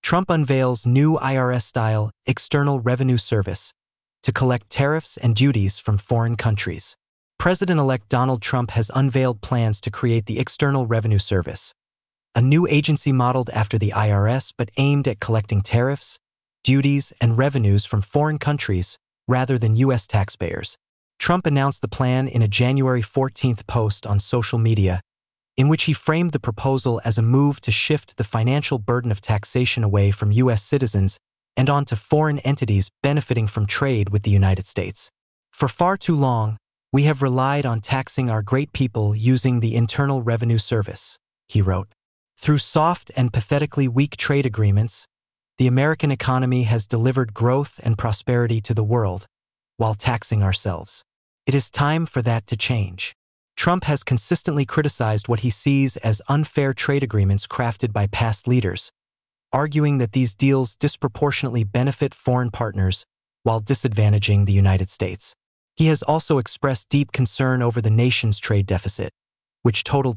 Trump unveils new IRS-style External Revenue Service to collect tariffs and duties from foreign countries. President-elect Donald Trump has unveiled plans to create the External Revenue Service, a new agency modeled after the IRS but aimed at collecting tariffs, duties, and revenues from foreign countries rather than U.S. taxpayers. Trump announced the plan in a January 14th post on social media, in which he framed the proposal as a move to shift the financial burden of taxation away from U.S. citizens and onto foreign entities benefiting from trade with the United States. For far too long, we have relied on taxing our great people using the Internal Revenue Service, he wrote. Through soft and pathetically weak trade agreements, the American economy has delivered growth and prosperity to the world, while taxing ourselves. It is time for that to change. Trump has consistently criticized what he sees as unfair trade agreements crafted by past leaders, arguing that these deals disproportionately benefit foreign partners while disadvantaging the United States. He has also expressed deep concern over the nation's trade deficit, which totaled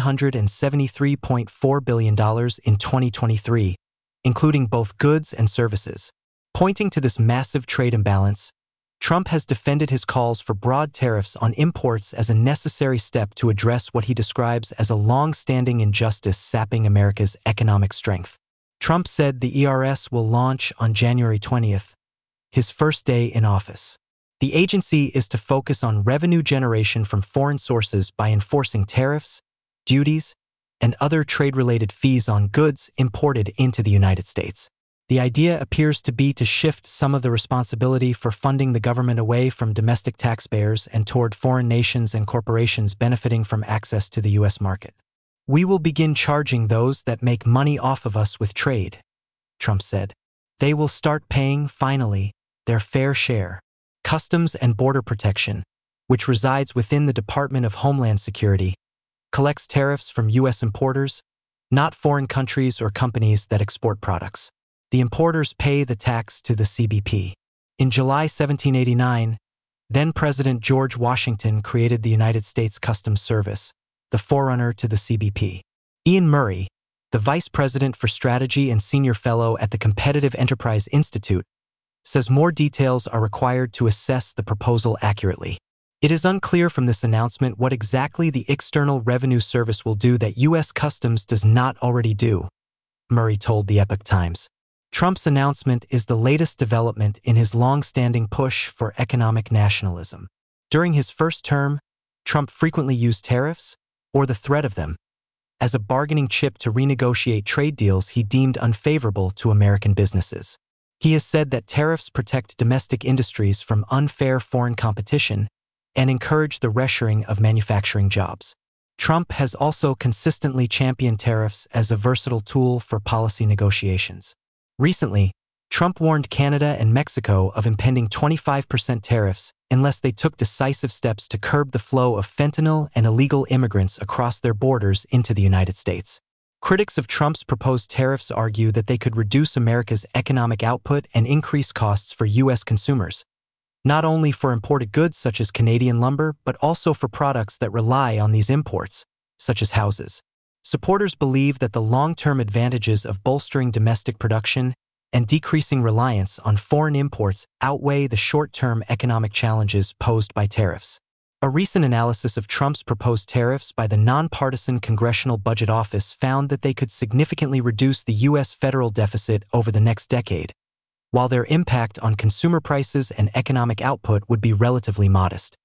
$773.4 billion in 2023, including both goods and services. Pointing to this massive trade imbalance, Trump has defended his calls for broad tariffs on imports as a necessary step to address what he describes as a long-standing injustice sapping America's economic strength. Trump said the ERS will launch on January 20th, his first day in office. The agency is to focus on revenue generation from foreign sources by enforcing tariffs, duties, and other trade-related fees on goods imported into the United States. The idea appears to be to shift some of the responsibility for funding the government away from domestic taxpayers and toward foreign nations and corporations benefiting from access to the U.S. market. We will begin charging those that make money off of us with trade, Trump said. They will start paying, finally, their fair share. Customs and Border Protection, which resides within the Department of Homeland Security, collects tariffs from U.S. importers, not foreign countries or companies that export products. The importers pay the tax to the CBP. In July 1789, then-President George Washington created the United States Customs Service, the forerunner to the CBP. Ian Murray, the Vice President for Strategy and Senior Fellow at the Competitive Enterprise Institute, says more details are required to assess the proposal accurately. It is unclear from this announcement what exactly the External Revenue Service will do that U.S. Customs does not already do, Murray told the Epoch Times. Trump's announcement is the latest development in his long-standing push for economic nationalism. During his first term, Trump frequently used tariffs, or the threat of them, as a bargaining chip to renegotiate trade deals he deemed unfavorable to American businesses. He has said that tariffs protect domestic industries from unfair foreign competition and encourage the reshoring of manufacturing jobs. Trump has also consistently championed tariffs as a versatile tool for policy negotiations. Recently, Trump warned Canada and Mexico of impending 25% tariffs unless they took decisive steps to curb the flow of fentanyl and illegal immigrants across their borders into the United States. Critics of Trump's proposed tariffs argue that they could reduce America's economic output and increase costs for U.S. consumers, not only for imported goods such as Canadian lumber, but also for products that rely on these imports, such as houses. Supporters believe that the long-term advantages of bolstering domestic production and decreasing reliance on foreign imports outweigh the short-term economic challenges posed by tariffs. A recent analysis of Trump's proposed tariffs by the nonpartisan Congressional Budget Office found that they could significantly reduce the U.S. federal deficit over the next decade, while their impact on consumer prices and economic output would be relatively modest.